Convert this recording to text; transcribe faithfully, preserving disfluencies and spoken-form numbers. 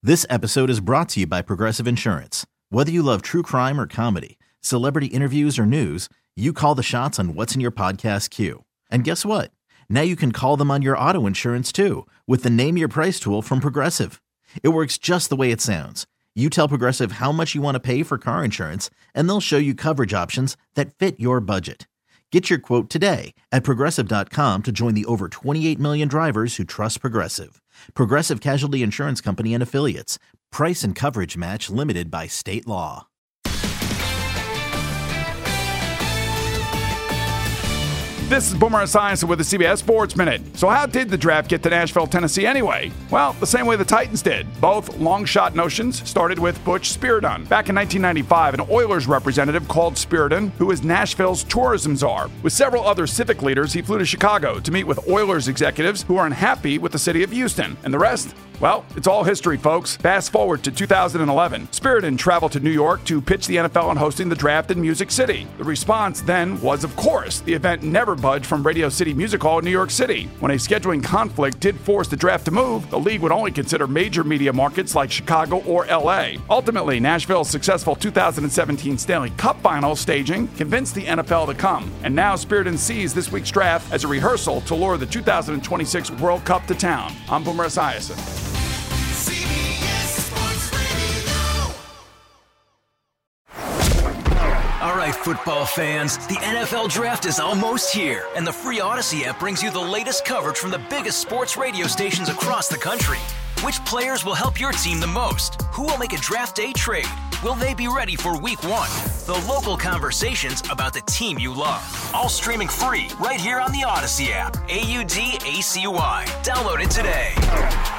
This episode is brought to you by Progressive Insurance. Whether you love true crime or comedy, celebrity interviews or news, you call the shots on what's in your podcast queue. And guess what? Now you can call them on your auto insurance too with the Name Your Price tool from Progressive. It works just the way it sounds. You tell Progressive how much you want to pay for car insurance, and they'll show you coverage options that fit your budget. Get your quote today at Progressive dot com to join the over twenty-eight million drivers who trust Progressive. Progressive Casualty Insurance Company and Affiliates. Price and coverage match limited by state law. This is Boomer Esiason with the C B S Sports Minute. So how did the draft get to Nashville, Tennessee anyway? Well, the same way the Titans did. Both long shot notions started with Butch Spyridon. Back in nineteen ninety-five, an Oilers representative called Spyridon, who is Nashville's tourism czar. With several other civic leaders, he flew to Chicago to meet with Oilers executives who are unhappy with the city of Houston. And the rest? Well, it's all history, folks. Fast forward to two thousand eleven. Spyridon traveled to New York to pitch the N F L on hosting the draft in Music City. The response then was, of course, the event never budged from Radio City Music Hall in New York City. When a scheduling conflict did force the draft to move, the league would only consider major media markets like Chicago or L A. Ultimately, Nashville's successful two thousand seventeen Stanley Cup Finals staging convinced the N F L to come. And now Spyridon sees this week's draft as a rehearsal to lure the two thousand twenty-six World Cup to town. I'm Boomer Esiason. All right, football fans, the N F L Draft is almost here, and the free Odyssey app brings you the latest coverage from the biggest sports radio stations across the country. Which players will help your team the most? Who will make a draft day trade? Will they be ready for week one? The local conversations about the team you love. All streaming free right here on the Odyssey app. A U D A C Y. Download it today.